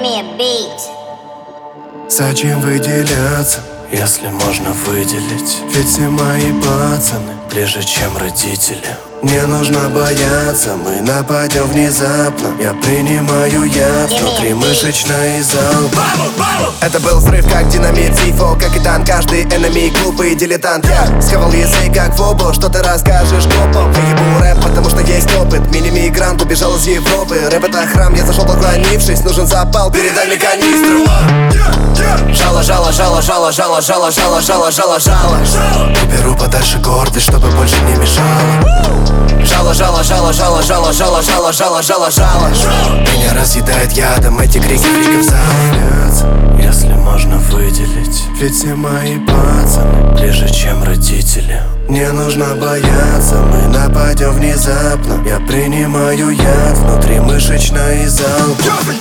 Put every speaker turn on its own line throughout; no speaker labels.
me a beat.
Зачем выделяться, если можно выделить? Ведь все мои пацаны ближе, чем родители. Не нужно бояться, мы нападем внезапно. Я принимаю яд, внутри мышечный залп. Это был взрыв, как динамит, Зифо, капитан. Каждый enemy, глупый дилетант. Я сковал язык, как вобл. Что ты расскажешь копам? Я ебу рэп, потому что есть опыт. Мини-мигрант убежал из Европы. Рэп это храм, я зашел поклонившись. Нужен запал, передай мне канистру. Жало, жало, жало, жало, жало, жало, жало, жало, жало, жало. Уберу подальше гордость, чтобы больше не мешало. Жало, жало, жало, жало, жало, жало, жало, жало, жало, жало. Меня разъедает ядом эти крики фриков зала. Если можно выделить, ведь все мои пацаны ближе, чем родители. Не нужно бояться, мы нападем внезапно. Я принимаю яд, внутри мышечный залп.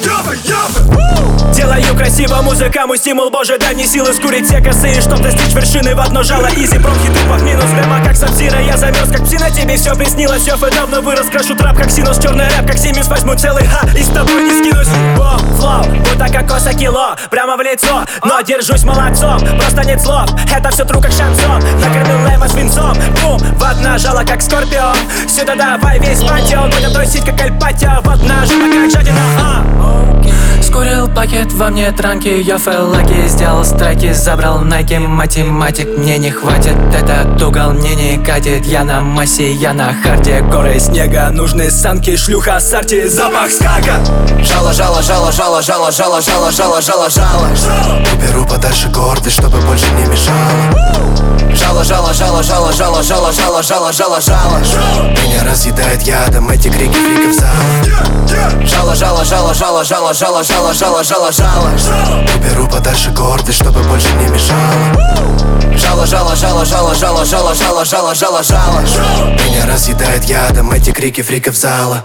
Делаю красиво музыка, мой стимул, боже, дай мне силы скурить все косые, чтоб достичь вершины в одно жало. Изи, бронхи, тупов, минус, прямо как сабзира. Я замерз, как псина, тебе все приснилось. Все, и давно вырос, крашу трап, как синус. Черный рэп, как Симис, возьму целый ха, и с тобой не скинусь. Воу, флоу, будто кокоса кило, прямо в лицо, но держусь молодцом. Просто нет слов, это все тру, как шансон. Накормил лэма свинцом, бум, в одно жало, как скорпион. Сюда давай весь пантеон, будем трусить, как Альпатио. В одно жало, как жадина, Скурил пакет, во мне транки, я фэллаки. Сделал страйки, забрал найки. Математик, мне не хватит, этот угол мне не катит. Я на массе, я на харде. Горы снега, нужны санки, шлюха сарти, запах скака.
Жало, жало, жало, жало, жало, жало, жало, жало, жало, жало. Уберу подальше гордость, чтобы больше не мешало. Жало, жало, жало, жало, жало, жало, жало, жало, жало, жало. Меня разъедает ядом эти крики фриков зала. Жало, жало, жало, жало, жало, жало, жало, жало, жало, жало. Уберу подальше гордость, чтобы больше не мешало. Жало, жало, жало, жало, жало, жало, жало, жало, жало, жало. Меня разъедает ядом эти крики фриков зала.